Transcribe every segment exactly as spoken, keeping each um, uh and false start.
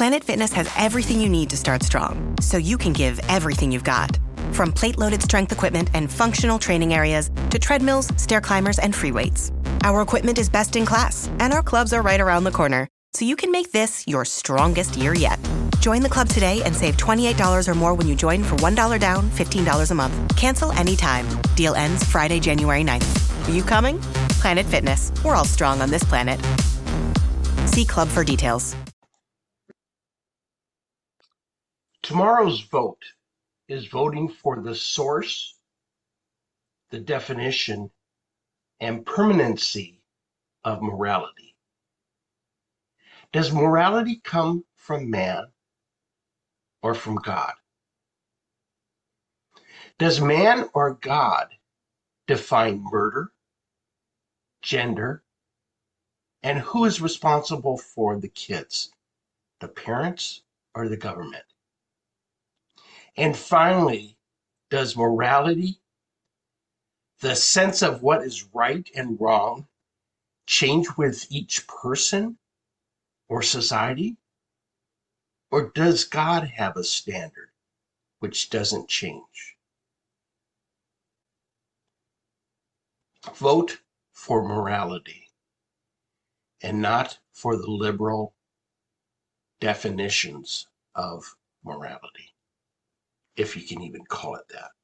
Planet Fitness has everything you need to start strong, so you can give everything you've got. From plate-loaded strength equipment and functional training areas to treadmills, stair climbers, and free weights. Our equipment is best in class, and our clubs are right around the corner, so you can make this your strongest year yet. Join the club today and save twenty-eight dollars or more when you join for one dollar down, fifteen dollars a month. Cancel anytime. Deal ends Friday, January ninth. Are you coming? Planet Fitness. We're all strong on this planet. See club for details. Tomorrow's vote is voting for the source, the definition, and permanency of morality. Does morality come from man or from God? Does man or God define murder, gender, and who is responsible for the kids, the parents or the government? And finally, does morality, the sense of what is right and wrong, change with each person or society? Or does God have a standard which doesn't change? Vote for morality and not for the liberal definitions of morality, if you can even call it that.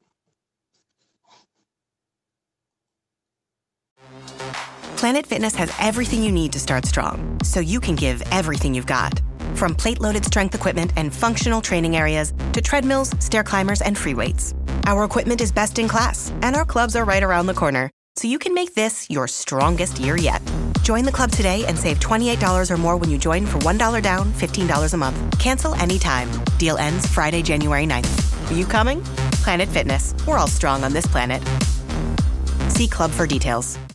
Planet Fitness has everything you need to start strong, so you can give everything you've got. From plate-loaded strength equipment and functional training areas to treadmills, stair climbers, and free weights. Our equipment is best in class, and our clubs are right around the corner, so you can make this your strongest year yet. Join the club today and save twenty-eight dollars or more when you join for one dollar down, fifteen dollars a month. Cancel anytime. Deal ends Friday, January ninth. Are you coming? Planet Fitness. We're all strong on this planet. See club for details.